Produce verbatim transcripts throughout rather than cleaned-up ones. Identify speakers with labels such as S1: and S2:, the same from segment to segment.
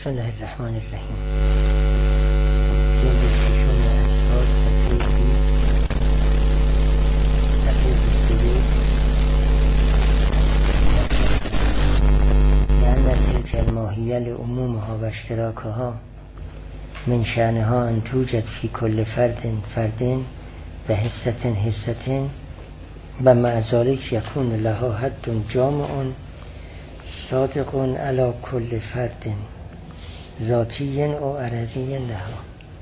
S1: بسم الله الرحمن الرحیم. جلد ششم اسحار صفحه بیست صفحه بیست و یک. لأن تلك الماهیه لعمومها و اشتراکها من شأنها ان توجد فی کل فرد فرد و حصة حصة و مع ذلك یکون لها حد جامع صادق علی کل فرد ذاتی او عرضی لها.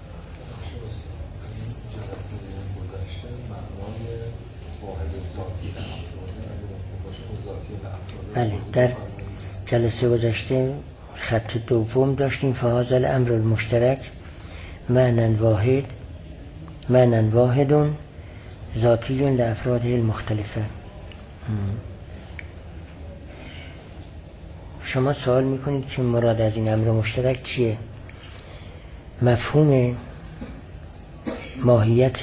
S1: بله، در جلسه گذشته خط دوم داشتیم فهذا الامر المشترک معنی واحد معنی واحد ذاتی لافراده المختلفه. شما سوال میکنید که مراد از این امر مشترک چیه؟ مفهوم ماهیت.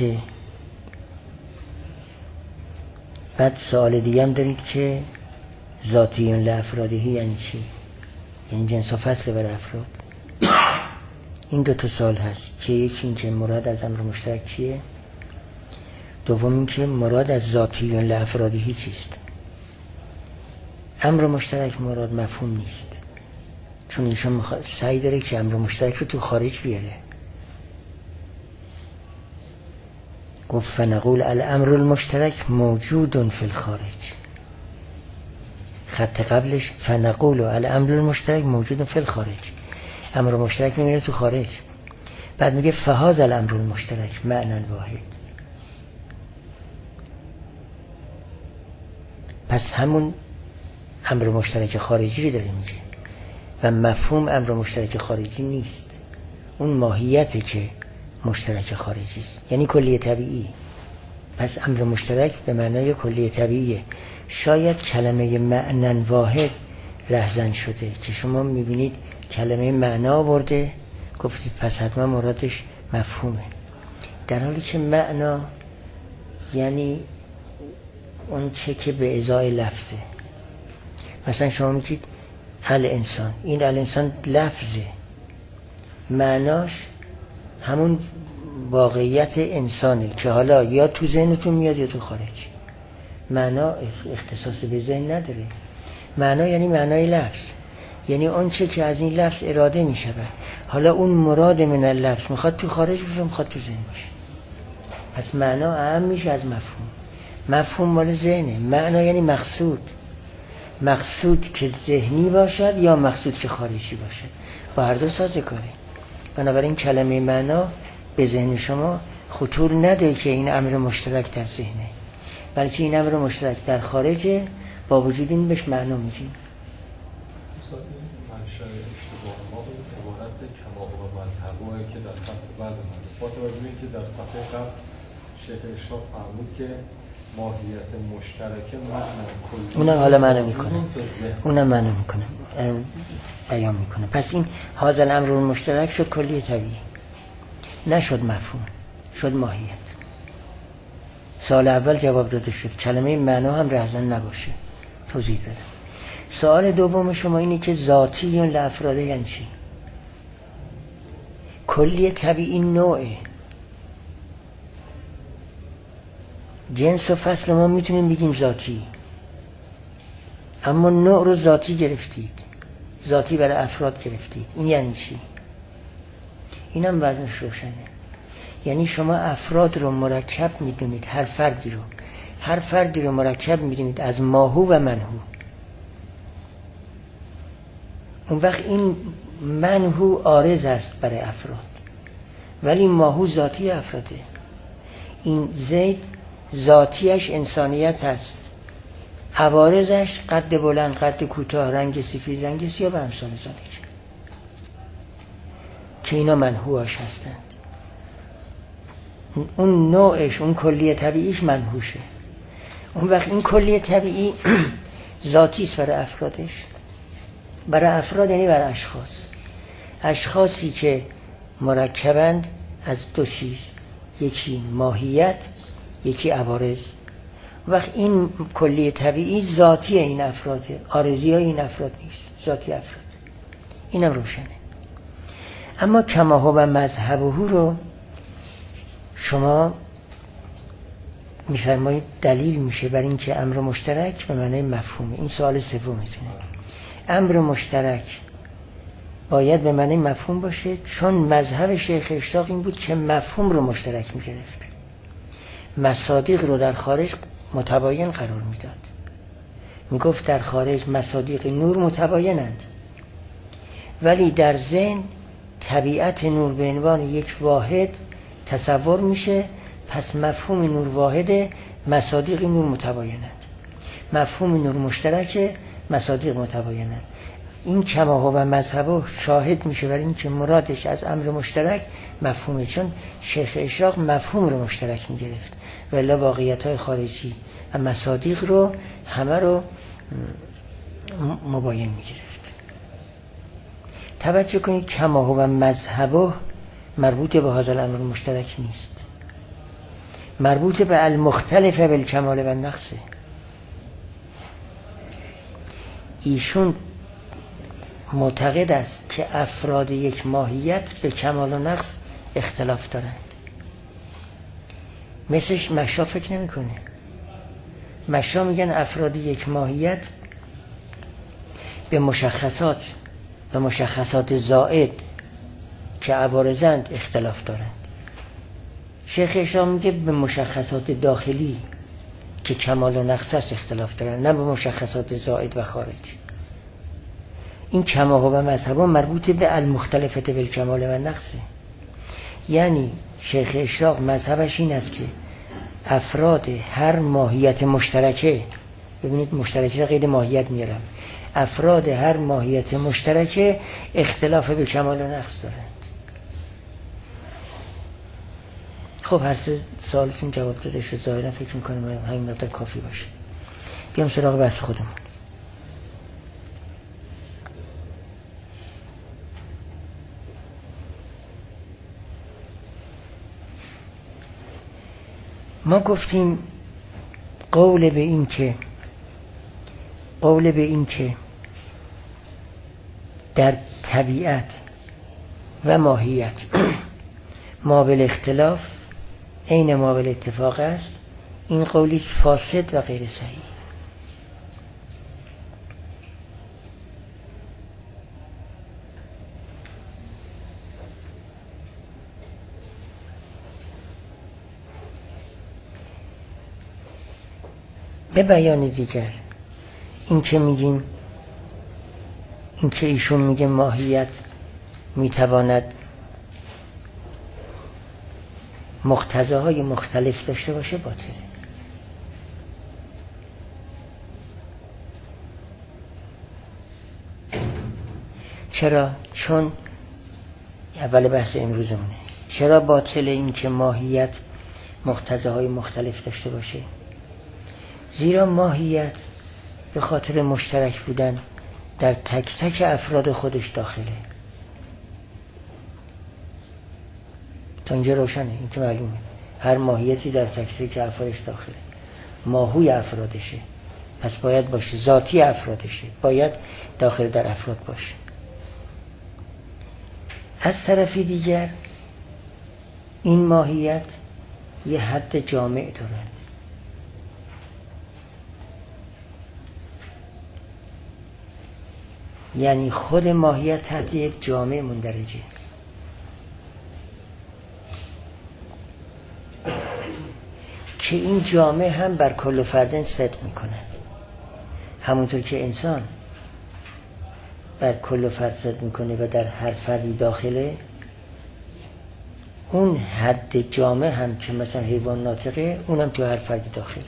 S1: بعد سوال دیگه هم دارید که ذاتیون لافرادهی یعنی چی؟ یعنی جنس و فصل برای افراد. این دو تا سوال هست که یکی این که مراد از امر مشترک چیه، دوم این که مراد از ذاتیون لافرادهی چیست. امر مشترک مراد مفهوم نیست، چون ایشان مخ... سعی داره که امر مشترک رو تو خارج بیاره. گفت فنقول الامر المشترک موجود فی الخارج. خط قبلش فنقول الامر المشترک موجود فی الخارج، امر مشترک میمیره تو خارج. بعد میگه فهذا الامر المشترک معنی واحد. پس همون امر مشترک خارجی رو داره میگه و مفهوم امر مشترک خارجی نیست، اون ماهیته که مشترک خارجی است، یعنی کلیه طبیعی. پس امر مشترک به معنای کلیه طبیعیه. شاید کلمه معنی واحد رهزن شده که شما میبینید کلمه معنا آورده، گفتید پس حتما مرادش مفهومه، در حالی که معنا یعنی اون چه که به ازای لفظه. مثلا شما میگید الانسان، این الانسان لفظه، معناش همون واقعیت انسانه که حالا یا تو ذهنتون میاد یا تو خارج. معنا اختصاص به ذهن نداره. معنا یعنی معنای لفظ، یعنی اون چه که از این لفظ اراده میشود. حالا اون مراد من اللفظ میخواد تو خارج بشه، میخواد تو ذهن باشه. پس معنا اهم میشه از مفهوم. مفهوم مال ذهنه، معنا یعنی مقصود. مقصود که ذهنی باشد یا مقصود که خارجی باشد، با هر دو سازگاره. بنابراین کلمه معنا به ذهن شما خطور نده که این امر مشترک در ذهنه، بلکه این امر مشترک در خارجه، با وجود این بهش معنا میگیم.
S2: منشأ اشتباه ما عبارت کما و مذهبه که در خط بعد اومده. با توجه به اینکه در صفحه قبل شیخ اشراق فرمود که ماهیت مشترکه معنی کلی،
S1: اونم حالا معنی میکنه، اونم معنی میکنه، بیان میکنه. پس این هذا الامر المشترک شد کلی طبیعی، نشد مفهوم، شد ماهیت. سوال اول جواب داده شد، کلمه معنا هم رهزن نباشه، توضیح دادم. سوال دوم شما اینه که ذاتی لافراده یعنی چی؟ کلی طبیعی نوعه، جنس و فصل ما میتونیم بگیم ذاتی، اما نوع رو ذاتی گرفتید، ذاتی برای افراد گرفتید. این یعنی چی؟ اینم وزنش روشنه. یعنی شما افراد رو مرکب میدونید، هر فردی رو هر فردی رو مرکب میدونید از ماهو و منهو. اون وقت این منهو عارض است برای افراد، ولی ماهو ذاتی افراده. این زید ذاتیش انسانیت است، عوارضش قد بلند، قد کوتاه، رنگ سفید، رنگ سیاه و امثال ذالک، که اینا منهوش هستند. اون نوعش، اون کلیه طبیعیش منهوشه. اون وقت این کلیه طبیعی ذاتی است برای افرادش. برای افراد یعنی برای اشخاص، اشخاصی که مرکبند از دو چیز، یکی ماهیت، یکی عوارض. وقت این کلیه طبیعی ذاتی این افراده، عارضی های این افراد نیست، ذاتی افراد. اینم روشنه. اما کما هو مذهبه رو شما میفرمایید دلیل میشه بر این که امر مشترک به معنی مفهومه. این سوال سومتونه. امر مشترک باید به معنی مفهوم باشه، چون مذهب شیخ اشراق این بود که مفهوم رو مشترک میگرفت، مصادیق رو در خارج متباین قرار میداد. میگفت در خارج مصادیق نور متباینند، ولی در ذهن طبیعت نور به عنوان یک واحد تصور میشه، پس مفهوم نور واحده، مصادیق نور متباینند. مفهوم نور مشترکه، مصادیق متباینند. این کما هو مذهبه شاهد میشه برای این که مرادش از امر مشترک مفهومه، چون شیخ اشراق مفهوم رو مشترک میگرفت ولی واقعیت‌های خارجی و مصادیق رو همه رو مباین میگرفت. توجه کنید کما هو مذهبه مربوط به هذا الامر مشترک نیست، مربوط به المختلف بالکمال و النقص. ایشون معتقد است که افراد یک ماهیت به کمال و نقص اختلاف دارند. مثلش مشا فکر نمی کنه. مشا میگن افراد یک ماهیت به مشخصات به مشخصات زائد که عوارضند اختلاف دارند. شیخ اشراق میگه به مشخصات داخلی که کمال و نقص است اختلاف دارند، نه به مشخصات زائد و خارج. این کما هو مذهبه مربوط به المختلفه بالکمال و نقصه. یعنی شیخ اشراق مذهبش این است که افراد هر ماهیت مشترکه، ببینید مشترکه قید ماهیت میارم، افراد هر ماهیت مشترکه اختلاف به کمال و نقص دارند. خب هر سه سوالتون جواب داده شد، ظاهرا فکر میکنم همین مقدار کافی باشه. بیام سراغ بحث خودمون. ما گفتیم قول به این که قول به این که در طبیعت و ماهیت ما بالاختلاف عین ما بالاتفاق است، این قولی فاسد و غیر صحیح. به بیان دیگر این که میگیم این که ایشون میگه ماهیت میتواند مقتضاهای مختلف داشته باشه باطله. چرا؟ چون اول بحث امروزمونه. چرا باطله این که ماهیت مقتضاهای مختلف داشته باشه؟ زیرا ماهیت به خاطر مشترک بودن در تک تک افراد خودش داخله. تا اینجا روشنه، این که معلومه هر ماهیتی در تک تک افرادش داخله، ماهوی افرادشه، پس باید باشه، ذاتی افرادشه، باید داخل در افراد باشه. از طرف دیگر این ماهیت یه حد جامع دارد. یعنی خود ماهیت تحت یک جامع مندرجه. که این جامع هم بر کل فردن صدق میکنه، همونطور که انسان بر کل فرد صدق میکنه و در هر فردی داخله، اون حد جامع هم که مثلا حیوان ناطقه اونم تو هر فردی داخله.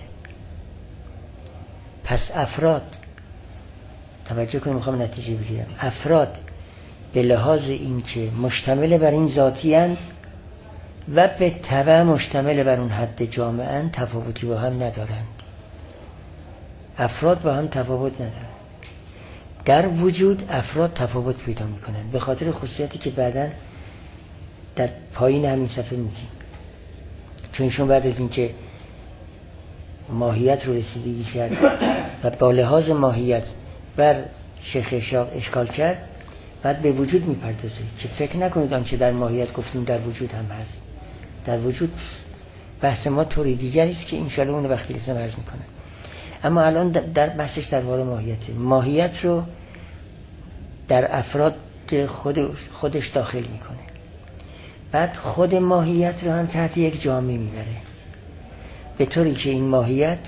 S1: پس افراد، توجه کنیم میخوام نتیجه بگیرم، افراد به لحاظ این که مشتمل بر این ذاتی اند و به تبع مشتمل بر اون حد جامع اند تفاوتی با هم ندارند. افراد با هم تفاوت ندارند. در وجود افراد تفاوت پیدا میکنند به خاطر خصوصیتی که بعداً در پایین همین صفحه میگیم. چون ایشون بعد از این که ماهیت رو رسیدگی کرد و با لحاظ ماهیت بر شیخ اشراق اشکال کرد، بعد به وجود میپردازه که فکر نکنید آنچه در ماهیت گفتیم در وجود هم هست. در وجود بحث ما طوری دیگری است که انشالله اون وقتی لازم عرض میکنه. اما الان در بحثش درباره ماهیته. ماهیت رو در افراد خود خودش داخل میکنه. بعد خود ماهیت رو هم تحت یک جامعه میبره، به طوری که این ماهیت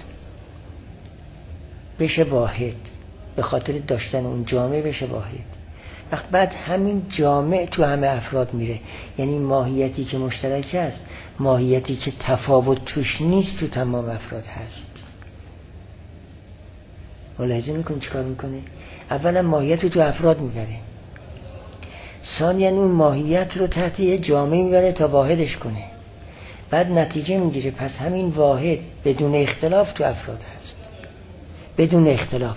S1: بشه واحد، به خاطر داشتن اون جامعه بشه واحد. وقت بعد همین جامعه تو همه افراد میره، یعنی ماهیتی که مشترک است، ماهیتی که تفاوت توش نیست، تو تمام افراد هست. ملاحظه میکنی چیکار میکنه؟ اولا ماهیت رو تو افراد میبره، ثانیاً اون ماهیت رو تحت یه جامعه میبره تا واحدش کنه. بعد نتیجه میگیره پس همین واحد بدون اختلاف تو افراد هست، بدون اختلاف.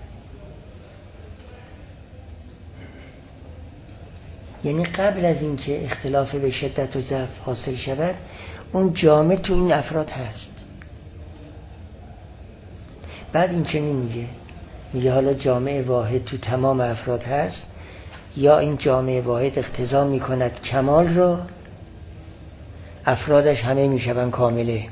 S1: یعنی قبل از اینکه اختلاف به شدت و ضعف حاصل شود، اون جامعه تو این افراد هست. بعد این چنین میگه میگه حالا جامعه واحد تو تمام افراد هست، یا این جامعه واحد اقتضا میکند کمال رو، افرادش همه میشون کامله،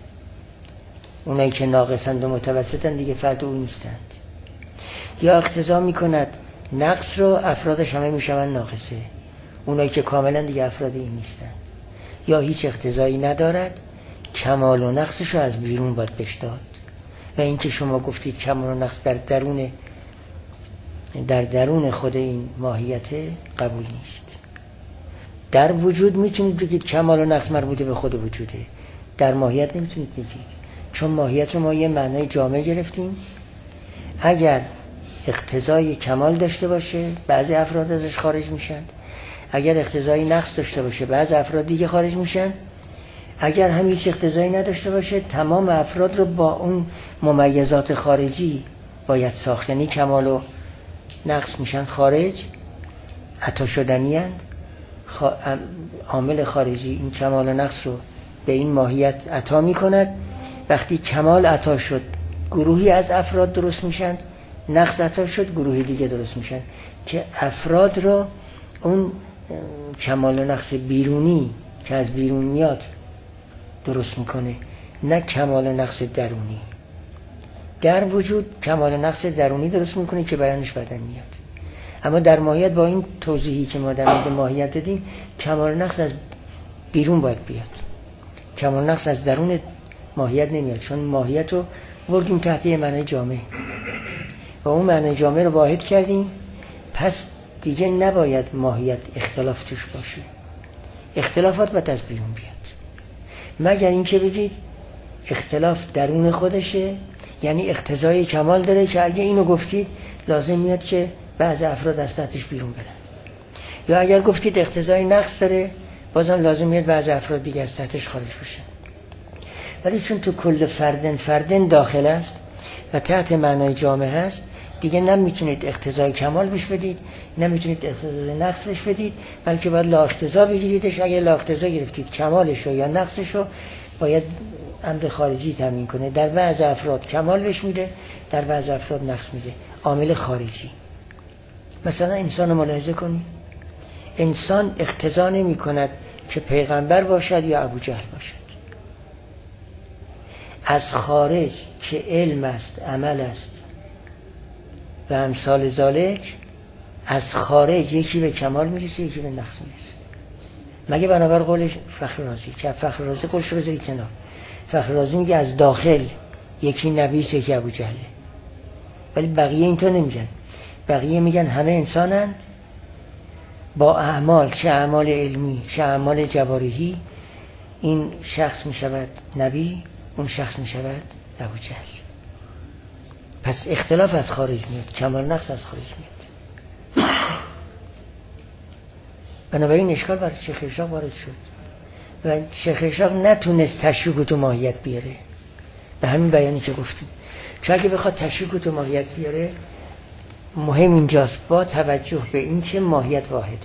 S1: اونایی که ناقصند و متوسطند دیگه فرد اون نیستند. یا اقتضا میکند نقص رو، افرادش همه میشون ناقصه، اونایی که کاملند دیگه افراد این نیستند. یا هیچ اقتضایی ندارد، کمال و نقصش رو از بیرون باید بهش داد. و اینکه شما گفتید کمال و نقص در درون در درون خود این ماهیت قبول نیست. در وجود میتونید بگید کمال و نقص مربوط به خود وجوده، در ماهیت نمیتونید بگید، چون ماهیت رو ما یه معنای جامع گرفتیم. اگر اقتضای کمال داشته باشه بعضی افراد ازش خارج میشن، اگر اقتضای نقص داشته باشه بعضی افراد دیگه خارج میشن، اگر هم هیچ اقتضایی نداشته باشه تمام افراد رو با اون ممیزات خارجی باید ساخت. یعنی کمال و نقص میشن خارج، عطا شدنی اند. خا... عامل خارجی این کمال و نقص رو به این ماهیت عطا میکند. وقتی کمال عطا شد گروهی از افراد درست میشن، نقص عطا شد گروهی دیگه درست میشن، که افراد رو اون کمال و نقص بیرونی که از بیرون میاد درست میکنه، نه کمال و نقص درونی. در وجود کمال و نقص درونی درست میکنه که بیانش بعداً میاد. اما در ماهیت با این توضیحی که ما در مورد ماهیت دادیم، کمال و نقص از بیرون باید بیاد، کمال و نقص از درون ماهیت نمیاد، چون ماهیت رو بردیم تحت یه معنی جامع و اون معنی جامع رو واحد کردیم. پس دیگه نباید ماهیت اختلاف توش باشه، اختلافات باید از بیرون بیاد. مگر اینکه بگید اختلاف درون خودشه، یعنی اقتضای کمال داره که اگه اینو گفتید لازم میاد که بعض افراد از تحتش بیرون برن. یا اگر گفتید اقتضای نقص داره، بازم لازم میاد بعض افراد دیگه از تحتش خارج بشن. ولی چون تو کل فردن فردن داخل است و تحت معنای جامع هست، دیگه نمیتونید اقتضای کمال بهش بدید، نمیتونید اقتضای نقص بهش بدید، بلکه باید لا اقتضا بگیریدش. اگه لا اقتضا گرفتید کمالشو یا نقصشو باید عمد خارجی تامین کنه. در بعض افراد کمال بهش میده، در بعض افراد نقص میده، عامل خارجی. مثلا انسان رو ملاحظه کنید، انسان اقتضا نمی کند که پیغمبر باشد یا ابوجهل باشد. از خارج که علم است، عمل است و امثال ذالک، از خارج یکی به کمال میرسه یکی به نقص میرسه. مگه بنابر قول فخر رازی، که فخر رازی قولش رو بذارید کنار. فخر رازی میگه از داخل یکی نبیس یکی ابوجهله، ولی بقیه اینطور نمیگن. بقیه میگن همه انسانند با اعمال، چه اعمال علمی چه اعمال جوارحی. این شخص میشود نبی، اون شخص میشود ابوجهل. پس اختلاف از خارج میاد، کمال نقص از خارج میاد. بنابراین اشکال برای شیخ اشراق وارد شد و شیخ اشراق نتونست تشریک تو ماهیت بیاره، به همین بیانی که گفتیم. چون اگه بخواد تشریک تو ماهیت بیاره، مهم اینجاست با توجه به این که ماهیت واحده.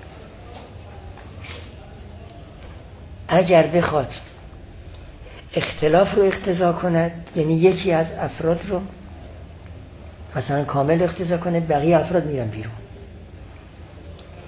S1: اگر بخواد اختلاف رو اقتضا کند، یعنی یکی از افراد رو مثلا کامل اقتضا کنه، بقیه افراد میرن بیرون.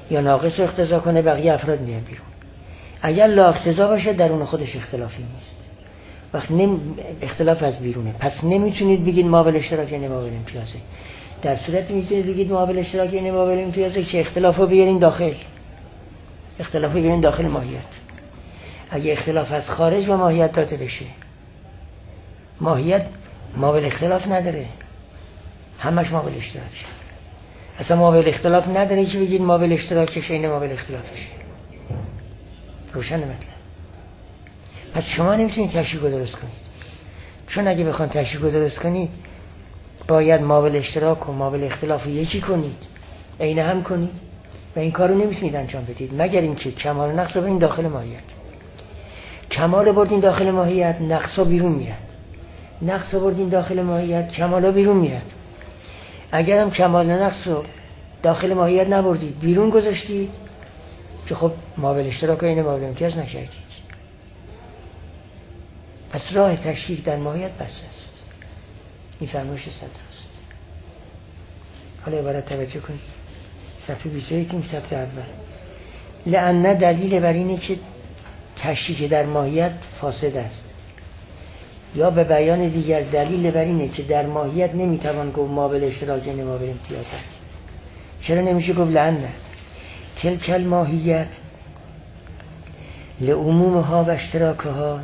S1: یا ناقص اقتضا کنه بقیه افراد میان بیرون. اگر لا اقتضا باشه درون خودش اختلافی نیست. وقت نم... اختلاف از بیرونه، پس نمیتونید بگید مابل اشتراک یعنی مابل امتیازه. در صورتی میتونید بگید مابل اشتراک یعنی مابل امتیازه که اختلافو بیارین داخل، اختلافو بیارین داخل ماهیت. اگه اختلاف از خارج به ماهیت داده بشه، ماهیت مابل اختلاف نداره، همش مابل اشتراکه. اصلا مابل اختلاف نداره که بگید مابل اشتراکش اینه مابل اختلافشه. روشن مطلب. پس شما نمیتونید تشریح رو درست کنید، چون اگه بخوان تشریح رو درست کنید باید مابل اشتراک و مابل اختلاف رو یکی کنید، عین هم کنید و این کار رو نمیتونید انجام بدید مگر اینکه کمال و نقص رو بردین داخل ماهیت. کمال بردین داخل ماهیت، نقص ها بیرون میرن. نقص ها بردین داخل ماهیت، کمال ها بیرون میرن. اگر هم کمال و نقص رو داخل ماهیت نبردید، بیرون گذاشتید، که خب مابل اشتراک و این مابل امتیاز نکردید. پس راه تشریح در ماهیت بس است. این فرمایش صدراست. حالا عبارت توجه کنید. صفحه بیست و یک این سطر اول. لأن دلیل بر اینه که تشریح در ماهیت فاسد است. یا به بیان دیگر دلیل بر اینه که در ماهیت نمیتوان گفت مابل اشتراک یعنی مابل امتیاز است. چرا نمیشه گفت لأن تلک الماهیت لعمومها و اشتراکها،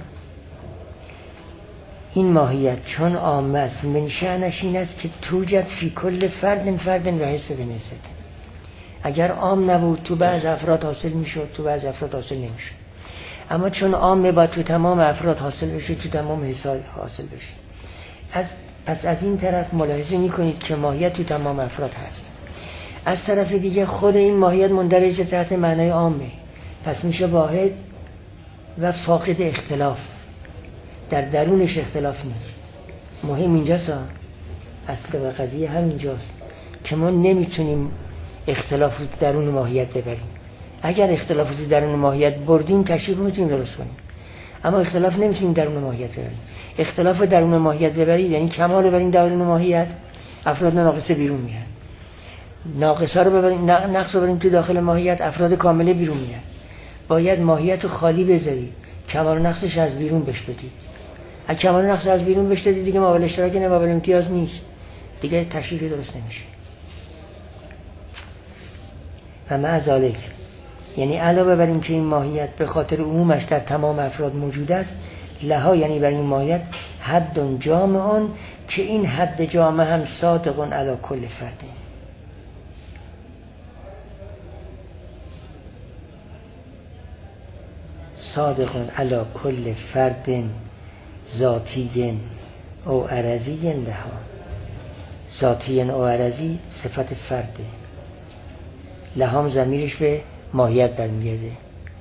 S1: این ماهیت چون عام است من شأنش این است که توجد فی کل فرد فرد و حصه حصه. اگر عام نبود تو بعض افراد حاصل میشد، تو بعض افراد حاصل نمیشد. اما چون عامه باید تو تمام افراد حاصل بشه، تو تمام حصه حاصل بشه. از پس از این طرف ملاحظه میکنید که ماهیت تو تمام افراد هست. از طرف دیگه خود این ماهیت مندرج تحت معنای عامه، پس میشه واحد و فاقد اختلاف. در درونش اختلاف نیست. مهم اینجاست، اصل و قضیه همینجاست که ما نمیتونیم اختلاف رو درون ماهیت ببریم. اگر اختلاف رو درون ماهیت بردیم تشریح رو میتونیم درست کنیم، اما اختلاف نمیتونیم درون ماهیت ببریم. اختلاف رو درون ماهیت ببرید یعنی کمال ببریم درون ماهیت، افراد ناقصه بیرون میاد. ناقصا رو ببریم، نقص رو ببریم تو داخل ماهیت، افراد کامله بیرون میاد. باید ماهیت رو خالی بذارید، کمال و نقصش از بیرون بش بدید. اگه کمال و نقص از بیرون بش بدید دیگه مابل اشتراک نه مابل امتیاز نیست، دیگه تشریح درست نمیشه. و مع ذالک یعنی علاوه بر این که این ماهیت به خاطر عمومش در تمام افراد موجود است، لها یعنی بر این ماهیت حد جامع که این حد جامع هم صادق علی کل فرد، صادق علی کل فرد ذاتی او عرضی لها. ذاتی او عرضی صفت فرده، لهام ضمیرش به ماهیت برمیگرده.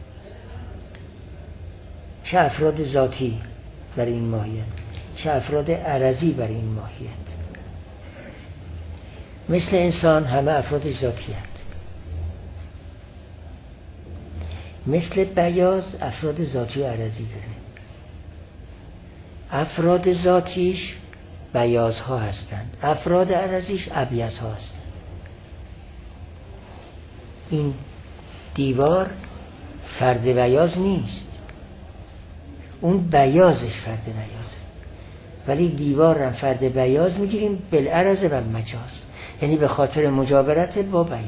S1: چه افراد ذاتی برای این ماهیت، چه افراد عرضی برای این ماهیت. مثل انسان همه افرادش ذاتی هست. مثل بیاض افراد ذاتی و عرضی داره. افراد ذاتیش بیاض ها هستند، افراد عرضیش ابیض ها هستند. این دیوار فرد بیاض نیست، اون بیاضش فرد بیاضه، ولی دیوار را فرد بیاض میگیریم بالعرض و المجاز، یعنی به خاطر مجاورت با بیاض.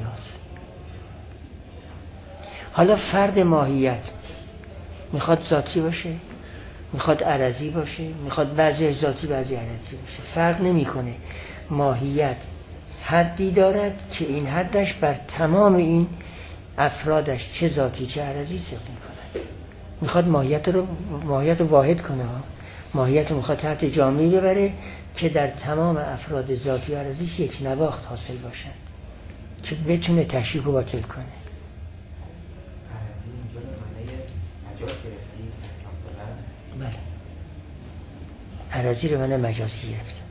S1: حالا فرد ماهیت میخواد ذاتی باشه، میخواد عرضی باشه، میخواد بعضی ذاتی بعضی عرضی باشه، فرق نمیکنه. ماهیت حدی دارد که این حدش بر تمام این افرادش چه ذاتی چه عرضی صدق میکنه. میخواد ماهیت رو ماهیت رو واحد کنه، ماهیت رو میخواد تحت جامعی ببره که در تمام افراد ذاتی و عرضیش یک نواخت حاصل باشن که بتونه تشریح رو باطل کنه. بله، عرضی رو من مجازی گرفتم.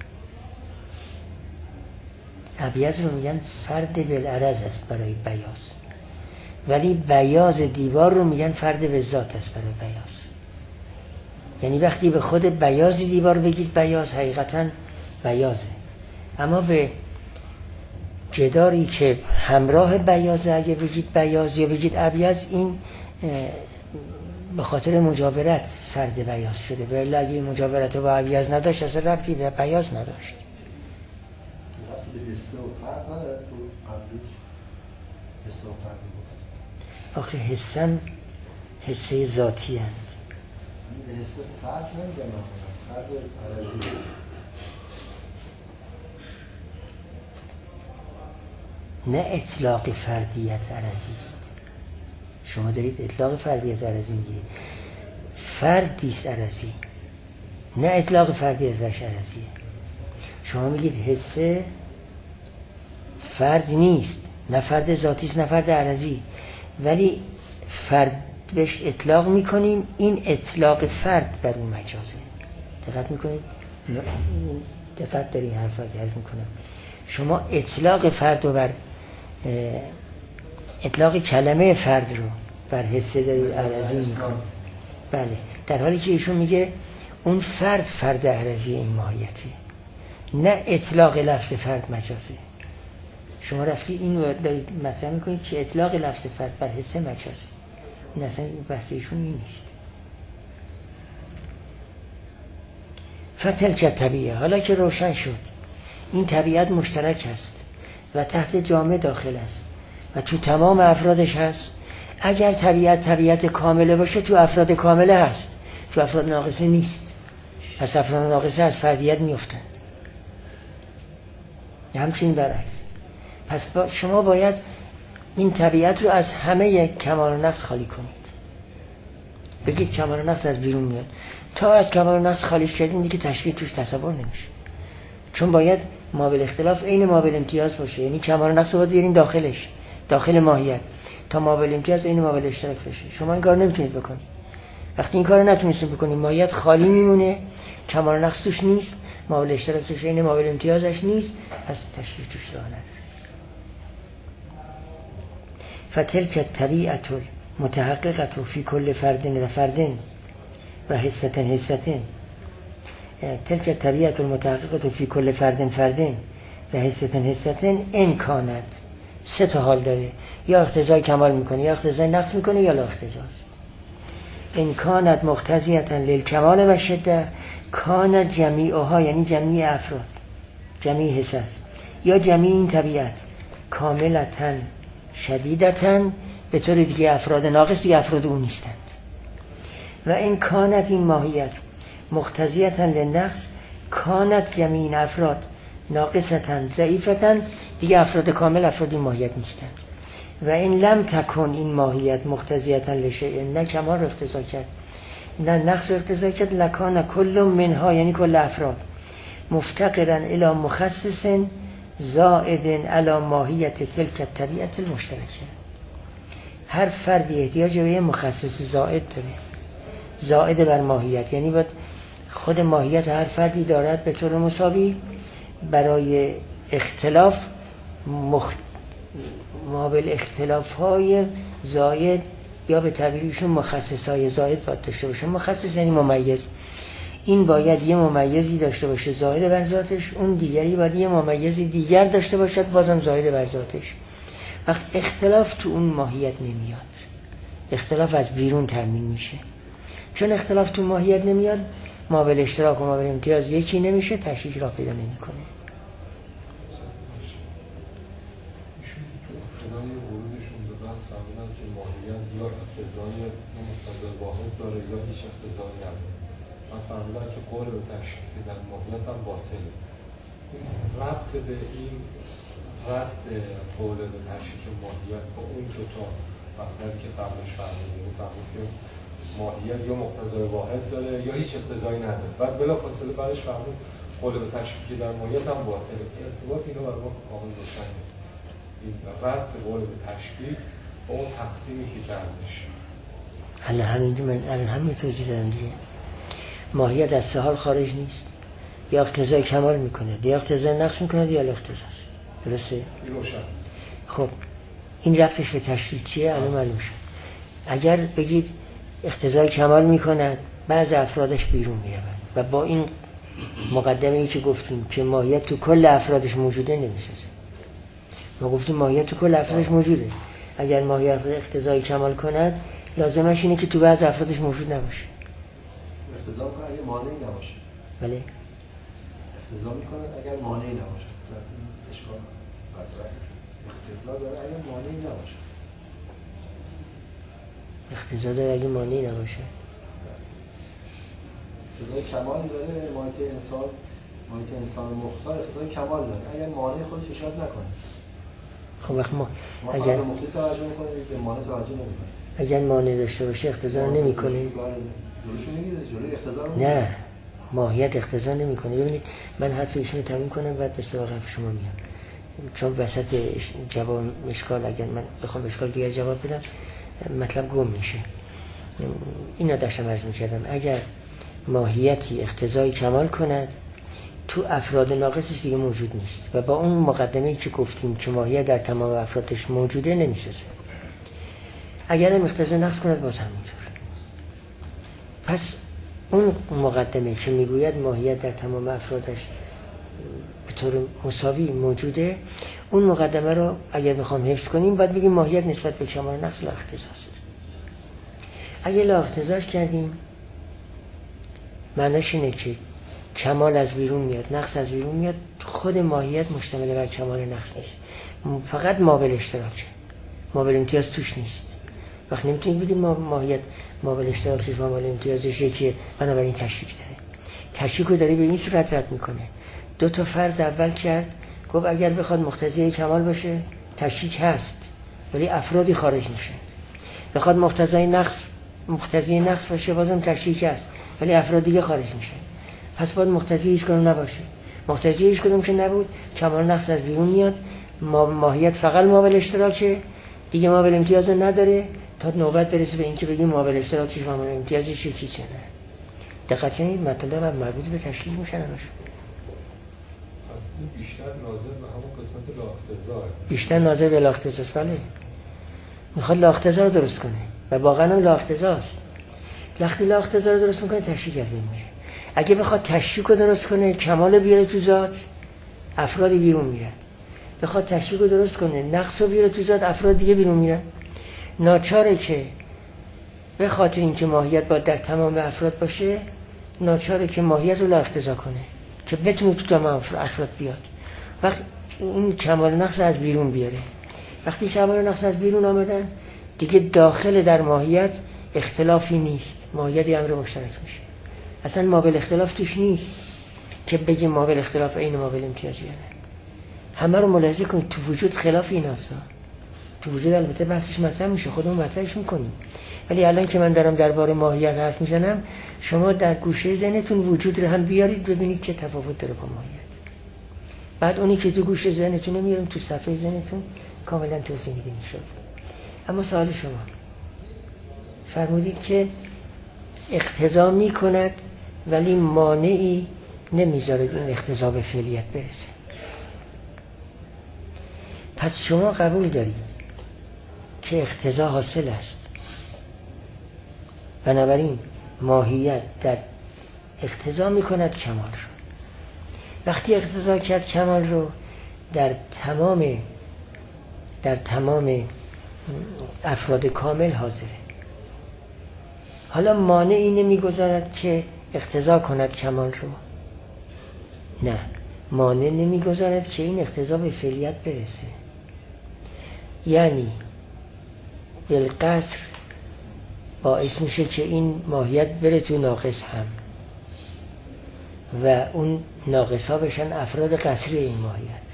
S1: ابیض رو میگن فرد بالعرض است برای بیاض، ولی بیاض دیوار رو میگن فرد به ذات است برای بیاض. یعنی وقتی به خود بیاض دیوار بگید بیاض حقیقتا بیاضه، اما به جداری که همراه بیاض، اگه بگید بیاض یا بگید ابیض، این به خاطر مجاورت فرد بیاض شده، ولی اگه مجاورت با ابیض نداشت اصلا ربطی به بیاض نداشت.
S3: لفظ به حسه و فرد نداره تو قبلیش حسه و فرد بود.
S1: آخه حسم حسه ذاتی هست.
S3: به حسه فرد نمیگه معمولا، فرد عرضی.
S1: نه اطلاق فردیت عرضی است. شما دارید اطلاق فردیت عرضی میگید، فردیست عرضی، نه اطلاق فردیت وش عرضیه. شما میگید حسه فرد نیست، نه فرد ذاتی است نه فرد عرضی، ولی فرد بهش اطلاق میکنیم، این اطلاق فرد بر اون مجازه. دقت میکنید؟ دقت داری حرفا که عرض میکنم. شما اطلاق فرد رو بر اطلاق کلمه فرد رو بر حسه دارید عرضی میکنید. بله، در حالی که ایشون میگه اون فرد فرد عرضی این ماهیته، نه اطلاق لفظ فرد مجازه. شما رفتی این رو دارید مطرح میکنید که اطلاق لفظ فرد بر حسه مجازه. این اصلا بحث ایشون این نیست. فتلک طبیعه، حالا که روشن شد این طبیعت مشترک است و تحت جامعه داخل است و تو تمام افرادش هست. اگر طبیعت طبیعت کامله باشه تو افراد کامله هست، تو افراد ناقصه نیست. پس افراد ناقصه از فردیت میافتند. همچنین برعکس. پس با شما باید این طبیعت رو از همه کمال و نقص خالی کنید. بگید کمال و نقص از بیرون میاد. تا از کمال و نقص خالی شدین دیگه تشریح توش تصور نمیشه. چون باید مابل اختلاف عین مابل امتیاز باشه، یعنی کمال و نقص رو باید بیارین داخلش، داخل ماهیت، تا مابل امتیاز عین مابل اشتراک بشه. شما این کار نمیتونید بکنید. وقتی این کارو نتونید بکنید، ماهیت خالی میمونه، کمال و نقص توش نیست، مابل اشتراک توش عین مابل امتیازش نیست، پس تشریح توش راه نداره. فتلک الطبیعة المتحققة فی کل فرد و فرد و حسة حسة. تلک الطبیعة المتحققة فی کل فرد فرد و حسة حسة ان کانت. سه تا حال داره، یا اقتضای کمال میکنه، یا اقتضای نقص میکنه، یا لا اقتضاست. ان کانت مقتضیة للکمال و شده کانت جمیعها، یعنی جمیع افراد، جمیع حساس، یا جمیع این طبیعت کاملتاً شدیدتاً، به طور دیگه افراد ناقص دیگه افراد اون نیستند. و این کانت این ماهیت مقتضیتاً للنقص کانت جمیع این افراد ناقصتاً ضعیفتاً، دیگه افراد کامل افراد این ماهیت نیستند. و این لم تکن این ماهیت مقتضیتاً لشیء، نه کمال رو اقتضا کرد نه نقص رو اقتضا کرد، لکان کل منها، یعنی کل افراد مفتقراً الی مخصص زائد علی ماهیت تلک الطبیعة المشترکه. هر فردی احتیاج به مخصص زائد داره، زائد بر ماهیت، یعنی باید خود ماهیت هر فردی دارد به طور مساوی برای اختلاف مخ... مابل اختلاف های زائد، یا به تعبیرشون مخصص های زائد باید داشته باشه. مخصص یعنی ممیز، این باید یه ممیزی داشته باشه زائد بر ذاتش، اون دیگری باید یه ممیزی دیگر داشته باشد بازم زائد بر ذاتش. وقت اختلاف تو اون ماهیت نمیاد، اختلاف از بیرون تامین میشه. چون اختلاف تو ماهیت نمیاد، مابل اشتراک و مابل امتیاز یکی نمیشه، تشریح را پیدا نمیکنه.
S2: ایشون تو ابتدای ورودشون به بحث فرمودن که ماهیت یا اقتضای مقتضای واحد داره یا هیچ اقتضایی نداره. من فرمودن که قول به تشریح در ماهیت هم باطله. این ربط به این ربط قول به تشریح ماهیت با اون دو تا مطلبی که قبلش فرمودیم، فرمود که ماهیت یا مقتضای واحد داره یا هیچ اقتضایی نداره. بعد بلافاصله بعدش فرمود قول به تشریح در ماهیت هم باطله. ارتباط اینا برای ما کامل روشن نیست. این ربط قول به تشریح با اون تقسیمی که کردش.
S1: الان همینجور من الان همین توضیح دادم دیگه. ماهیت از سه حال خارج نیست، یا اقتضای کمال میکنه، یا اقتضای نقص میکنه، یا الاقتضاست. درسته؟
S2: روشن.
S1: خب این ربطش به تشریح چیه؟ الان معلوم شد. اگر بگید اقتضای کمال میکنن، بعض افرادش بیرون میروند و با این مقدمه ای که گفتیم که ماهیت تو کل افرادش موجوده نمیسازه. ما گفتیم ماهیت تو کل افرادش موجوده. اگر ماهیت اقتضای کمال کند لازمش اینه که تو بعض افرادش موجود نباشه.
S3: اقتضا میکنه اگر مانعی نباشه.
S1: بله.
S3: اقتضا میکنه اگر مانعی نباشه. اشکال نداره. اقتضا داره اگر مانعی نباشه.
S1: اقتضا داره اگر مانعی نباشه.
S3: اقتضای کمال داره ماهیت انسان، ماهیت انسان مختار اقتضای کمال داره اگر مانع خودش اشاره نکنه.
S1: خب وقت ما
S3: ما
S1: اگر
S3: به مختص توجه میکنیم به مانع توجه نمیکنیم.
S1: اگر مانع داشته باشه اقتضا رو نمیکنه.
S3: جلوشو میگیره، جلوی اقتضا رو
S1: نه، ماهیت اقتضا نمیکنه. ببینید من حرف ایشونو تموم کنم بعد به سراغ حرف شما میام. چون وسط جواب اشکال اگر من بخوام اشکال دیگر جواب بدم مطلب گم میشه. اینا داشتم عرض میکردم اگر ماهیتی اقتضای کمال کند تو افراد ناقصش دیگه موجود نیست و با اون مقدمه‌ای که گفتیم که ماهیت در تمام افرادش موجوده نمیسازه. اگر هم اقتضای نقص کند باز همینطور. پس اون مقدمه که میگوید ماهیت در تمام افرادش به طور مساوی موجوده، اون مقدمه رو اگر بخوام حفظ کنیم باید بگیم ماهیت نسبت به کمال نقص لا اقتضاست. اگه لا اقتضاش کردیم معناش اینه که کمال از بیرون میاد، نقص از بیرون میاد، خود ماهیت مشتمل بر کمال نقص نیست، فقط مابل اشتراکه، مابل امتیاز توش نیست. وقت نمیتونید بگید ما ماهیت مابل اشتراکش و مابل امتیازشه که بنابراین تشریک داره. تشریک رو داره به این صورت رد میکنه. دو تا فرض اول کرد، گفت اگر بخواد مقتضی کمال باشه تشریک هست ولی افرادی خارج میشه. بخواد مقتضی نقص مقتضی نقص باشه بازم تشریک هست ولی افراد دیگه خارج میشه. پس باید مقتضی هیچ کدوم نباشه. مقتضی هیچ کدوم که نبود کمال نقص از بیرون میاد، ما ماهیت فقط مابل اشتراکه، دیگه مابل امتیاز نداره تا نوبت برسه به اینکه بگیم مابل اشتراکش مابل امتیازش یکی چه نه. دقت کنید مطلب مربوط به تشریک میشن همش.
S2: بیشتر ناظر به همون قسمت لا اقتضا،
S1: بیشتر ناظر به لا اقتضاست. بله میخواد لا اقتضا رو درست کنه و واقعا هم لا اقتضاست. وقتی لا اقتضا رو درست میکنه تشریک از بین میره. اگه بخواد تشریک رو درست کنه کمال بیاره تو ذات افرادی بیرون میرن، بخواد تشریک رو درست کنه نقص رو بیاره تو ذات افراد دیگه بیرون میرن. ناچاره که به خاطر اینکه ماهیت باید در تمام افراد باشه ناچاره که ماهیت رو لا اقتضا کنه که بتونه تو تمام افراد بیاد. وقتی این کمال نقص از بیرون بیاره، وقتی کمال نقص از بیرون آمدن دیگه داخل در ماهیت اختلافی نیست، ماهیت یه امر مشترک میشه. اصلا مابل اختلاف توش نیست که بگیم مابل اختلاف این مابل امتیازی نه. همه رو ملاحظه کنید تو وجود خلاف این هستا. تو وجود البته بحثش مطرح میشه، خودمون مطرحش میکنیم، ولی الان که من دارم درباره ماهیت حرف میزنم شما در گوشه ذهنتون وجود رو هم بیارید ببینید چه تفاوت داره با ماهیت. بعد اونی که تو گوشه ذهنتون میاریم تو صفحه ذهنتون کاملا توضیح میدیم شد. اما سوال شما فرمودید که اقتضا میکند ولی مانعی نمیذارد این اقتضا به فعلیت برسه. پس شما قبول دارید که اقتضا حاصل است، بنابراین ماهیت در اقتضا میکند کمال رو. وقتی اقتضا کرد کمال رو در تمام در تمام افراد کامل حاضره. حالا مانعی نمیگذارد که اقتضا کند کمال رو. نه، مانع نمیگذارد که این اقتضا به فعلیت برسه. یعنی بالقصر باعث میشه که این ماهیت بره تو ناقص هم و اون ناقص ها بشن افراد قصری این ماهیت،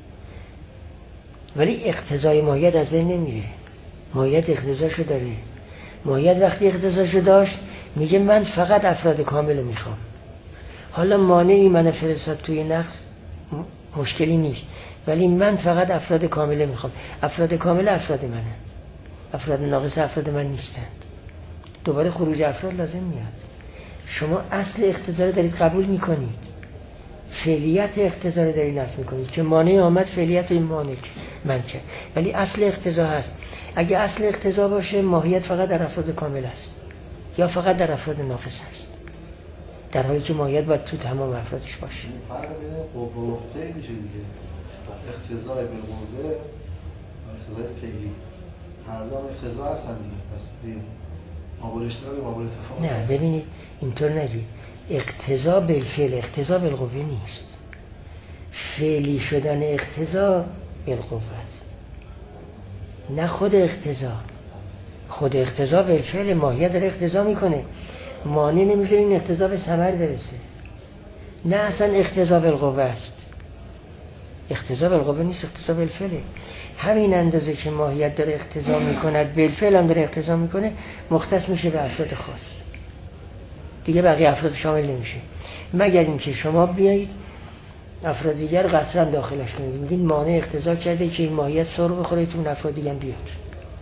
S1: ولی اقتضای ماهیت از بین نمیره. ماهیت اقتضاشو داره. ماهیت وقتی اقتضاشو داشت میگه من فقط افراد کامل رو میخوام. حالا مانعی من فرستاد توی نقص مشکلی نیست، ولی من فقط افراد کامل میخوام. افراد کامل افراد منه، افراد ناقص افراد من نیستند. دوباره خروج افراد لازم میاد. شما اصل اقتضا رو دارید قبول میکنید، فعلیت اقتضا رو دارید نفی میکنید که مانع آمد فعلیت این مانع من کرد، ولی اصل اقتضا هست. اگه اصل اقتضا باشه ماهیت فقط در افراد کامل است یا فقط در افراد ناقص است، در حالی که ماهیت باید تو تمام افرادش باشه.
S3: فرق بین قوه و نقطه میشه دیگه. اقتضاء بالقوه اقتضاء فعلی هر دو اقتضا هستن دیگه. پس ببین مابول اشتراک مابول تفاوت.
S1: نه ببینید اینطور نگید. اقتضا بالفعل اقتضا بالقوه نیست. فعلی شدن اقتضا بالقوه است، نه خود اقتضا. خود اقتضا بالفعل ماهیت داره اقتضا میکنه، مانع نمیذاره این اقتضا به ثمر برسه. نه اصلا اقتضا بالقوه است. اقتضا بالقوه نیست، اقتضا بالفعله. همین اندازه که ماهیت داره اقتضا میکند بالفعل هم داره اقتضا میکنه، مختص میشه به افراد خاص، دیگه بقیه افراد شامل نمیشه. مگر اینکه شما بیایید افراد دیگر قصرا داخلش کنید، میگین مانع اقتضا کرده که این ماهیت سر بخوره تو اون افراد دیگه هم بیاد،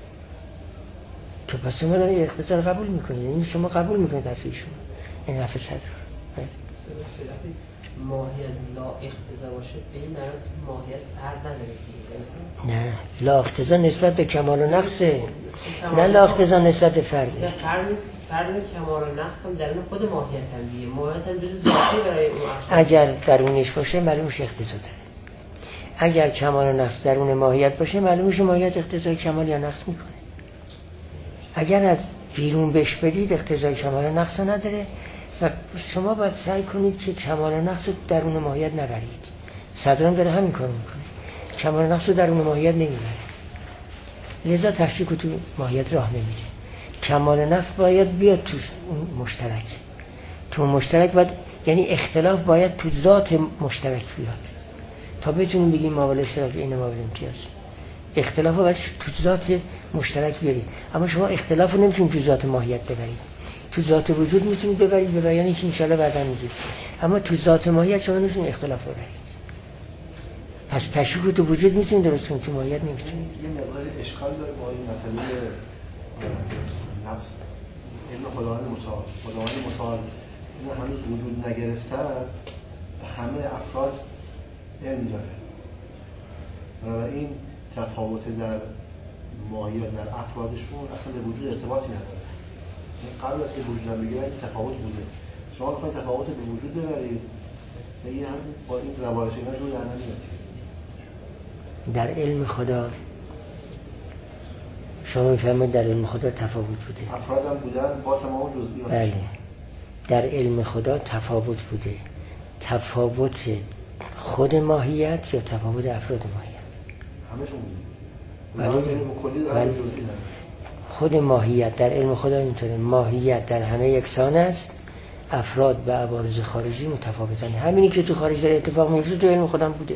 S1: تو پس شما داره اقتضا رو قبول میکنید، یعنی شما قبول میکنید حرف ایشون. این حرف صدر
S4: ماهیت لا اقتضا باشه به این معنی است که ماهیت فرد نداره.
S1: نه، لا اقتضا نسبت به کمال و نقصه، نه لا اقتضا نسبت به فرده.
S4: نه فرد نیست، فرد کمال و نقص هم درون خود ماهیت هم دیگه. ماهیت هم جز ذاتی برای اون افراد.
S1: اگر درونش باشه معلومش اقتضا داره. اگر کمال و نقص درون ماهیت باشه معلومش ماهیت اقتضای کمال یا نقص میکنه. اگر از بیرون بهش بدید اقتضای کمال و نقص نداره و شما باید سعی کنید که کمال و نقص رو درون ماهیت نبرید. صدران داره همین کار میکنه، کمال و نقص رو درون ماهیت نمیبره، لذا تفکیک رو تو ماهیت راه نمیده. کمال و نقص باید بیاد تو مشترک، تو مشترک باید، یعنی اختلاف باید تو ذات مشترک بیاد تا بتونیم بگیم مابل اشتراک این مابل امتیاز. اختلاف باید تو ذات مشترک بیارید، اما شما اختلاف رو نمیتونید تو ذات ماهیت ببرید. تو ذات وجود میتونید ببرید به بیانی که انشاءالله بعدا میگید، اما تو ذات ماهیت شما نمیتونید اختلاف رو ببرید. پس تشکیک تو وجود میتونید درست کنید، تو ماهیت نمیتونید.
S3: یه مقدار اشکال داره با این مسئله نفس علم خداوند متعال. خداوند متعال اینا هنوز وجود نگرفتن، همه افراد علم داره، بنابراین تفاوت در ماهیت در افرادشون اصلا به وجود ارتباطی نداره. قبل از که وجود هم بگیرن این تفاوت بوده. شما میخواید تفاوت به وجود ببرید، دیگه هم با این روایت اینا جور در نمیاد.
S1: در علم خدا شما میفهمید در علم خدا تفاوت بوده.
S3: افراد هم بودن با تمام جزئیات.
S1: بله، در علم خدا تفاوت بوده. تفاوت خود ماهیت یا تفاوت افراد ماهیت؟
S3: همشون بوده.
S1: بله. خود ماهیت در علم خدا اینطوره، ماهیت در همه یکسان است، افراد به عوارض خارجی متفاوتن. همینی که تو خارج داره اتفاق میفته تو علم خدا بوده.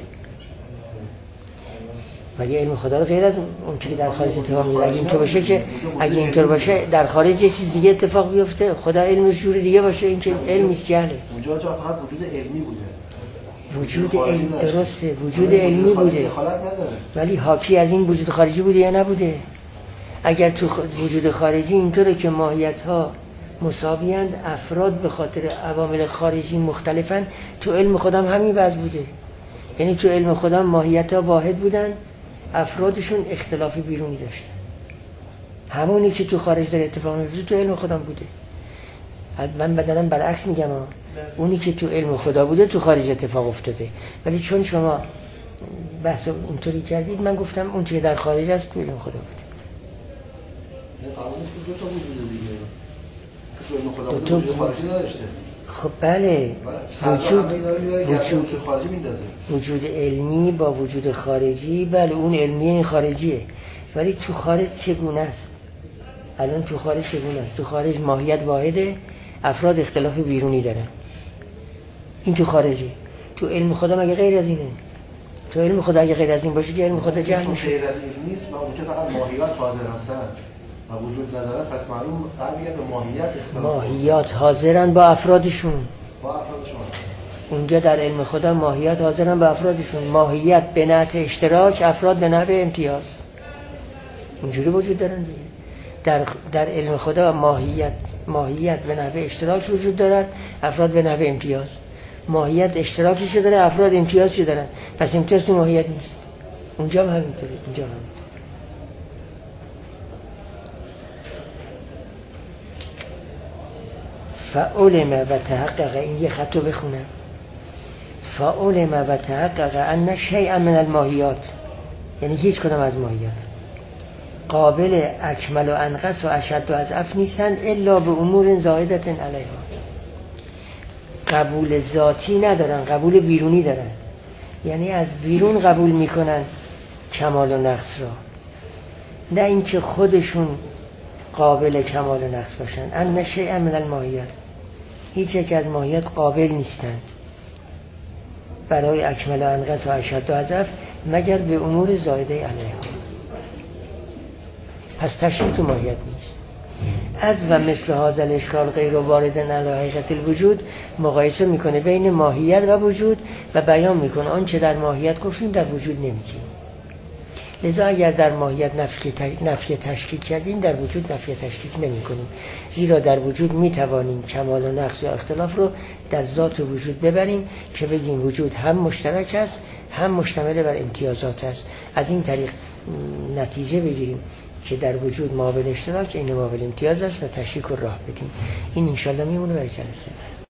S1: مگه علم خدا رو غیر از اون چیزی در خارج اتفاق میفته؟ اگه اینطور باشه که اگه اینطور باشه در خارج یه چیز دیگه اتفاق بیفته، خدا علمش جور دیگه باشه، این که علم نیست، جهله.
S3: اونجا تو فقط وجود علمی بوده.
S1: وجود علم درسته، وجود علمی بوده، ولی حاکی از این وجود خارجی بوده یا نبوده؟ اگر تو وجود خارجی اینطوره که ماهیت ها مساویند، افراد به خاطر عوامل خارجی مختلفن، تو علم خودم همین وضع بوده. یعنی تو علم خودم ماهیت ها واحد بودن، افرادشون اختلافی بیرونی داشتن. همونی که تو خارج داره اتفاق میفته تو علم خودم بوده. من بدنم برعکس میگم ها. اونی که تو علم خدا بوده تو خارج اتفاق افتاده، ولی چون شما بحث اینطوری کردید من گفتم اون چیه در خارج است تو علم خدا بوده.
S3: دو تا وجود دیگه تو علم خدا بوده، وجود خارجی نداشته.
S1: خب بله، وجود وجود
S3: خارجی میندازه.
S1: وجود علمی با وجود خارجی، بله اون علمی این خارجیه، ولی تو خارج چگونه است؟ الان تو خارج چگونه است؟ تو خارج ماهیت واحده، افراد اختلاف بیرونی دارن. این تو خارجی. تو علم خدا مگه غیر از اینه؟ تو علم خدا اگه غیر از این باشه که علم خدا جهل میشه.
S3: غیر از این نیست، ما اونجا فقط ماهیات حاضر هستن و وجود ندارن، پس معلوم برمیگرده به ماهیت اختلاف.
S1: ماهیات حاضرن با افرادشون.
S3: با افرادشون.
S1: اونجا در علم خدا ماهیات حاضرن با افرادشون. ماهیت به نحو اشتراک، افراد به نحو امتیاز. اونجوری وجود دارن دیگه. در در علم خدا ماهیت ماهیت به نحو اشتراک وجود دارد، افراد به نحو امتیاز. ماهیت اشتراکیشو داره، افراد امتیازشو دارن، پس امتیاز تو ماهیت نیست. اونجا هم همینطوره، اینجا هم همینطوره. فعلم و تحقق، این یه خطو بخونم. فعلم و تحقق ان شیئا من الماهیات، یعنی هیچ کدام از ماهیات قابل اکمل و انقص و اشد و اضعف نیستند الا به امور زائدت علیها. قبول ذاتی ندارن، قبول بیرونی دارن، یعنی از بیرون قبول میکنن کمال و نقص را، نه اینکه خودشون قابل کمال و نقص باشن. ان شیئا من الماهیات، هیچ یک از ماهیات قابل نیستند برای اکمل و انقص و اشد و اضعف مگر به امور زائده علیها. پس تشریح تو ماهیت نیست. از و مثل هذا الاشکال غیر وارد علی حقیقت الوجود، مقایسه میکنه بین ماهیت و وجود و بیان میکنه آنچه در ماهیت گفتیم در وجود نمیگیم. لذا اگر در ماهیت نفی نفی تشکیک کردیم، در وجود نفی تشکیک نمی کنیم، زیرا در وجود می توانیم کمال و نقص یا اختلاف رو در ذات وجود ببریم که بگیم وجود هم مشترک است هم مشتمل بر امتیازات است. از این طریق نتیجه بگیریم که در وجود ما بین اشتراک این ما بین امتیاز است و تشریک رو راه بدیم. این انشالله میمونه برای جلسه.